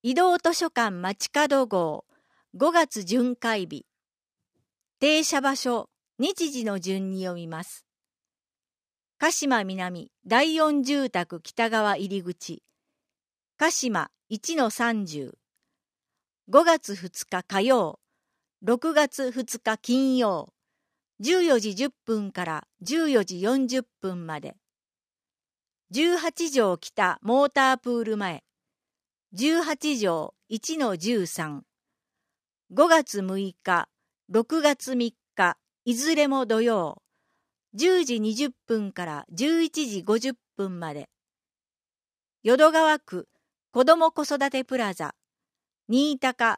移動図書館街角号5月巡回日。停車場所、日時の順に読みます。鹿島南第4住宅北側入り口。鹿島 1-30。5月2日火曜。6月2日金曜。14時10分から14時40分まで。18条北モータープール前。18条 1-13。5月6日、6月3日、いずれも土曜。10時20分から11時50分まで。淀川区子ども子育てプラザ。新高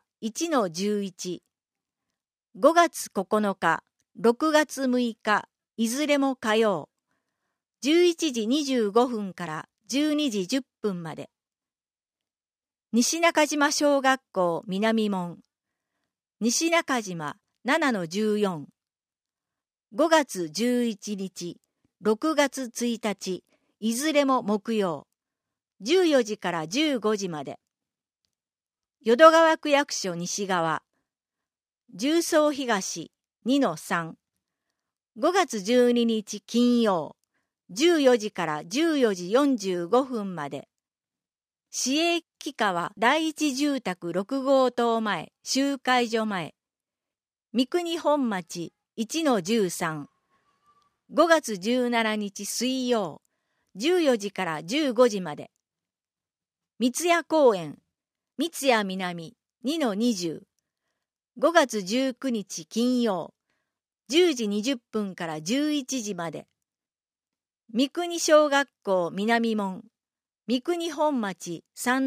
1-11。5月9日、6月6日、いずれも火曜。11時25分から12時10分まで。西中島小学校南門。西中島 7-14。5月11日、6月1日、いずれも木曜。14時から15時まで。淀川区役所西側。重曹東 2-3。5月12日金曜。14時から14時45分まで。市営木川第一住宅6号棟前、集会所前。三国本町 1-13。5月17日水曜。14時から15時まで。三谷公園、三谷南 2-20。5月19日金曜。10時20分から11時まで。三国小学校南門。三国本町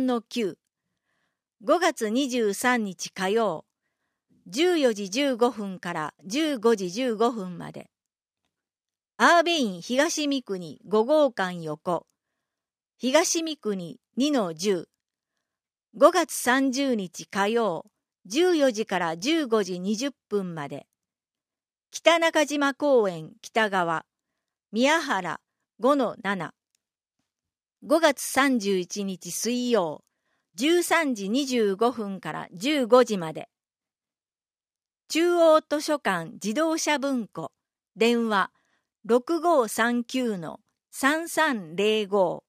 3-9。5月23日火曜。14時15分から15時15分まで。アーベイン東三国5号館横。東三国 2-10。5月30日火曜。14時から15時20分まで。北中島公園北側。宮原 5-7。5月31日水曜。13時25分から15時まで。中央図書館自動車文庫。電話 6539-3305。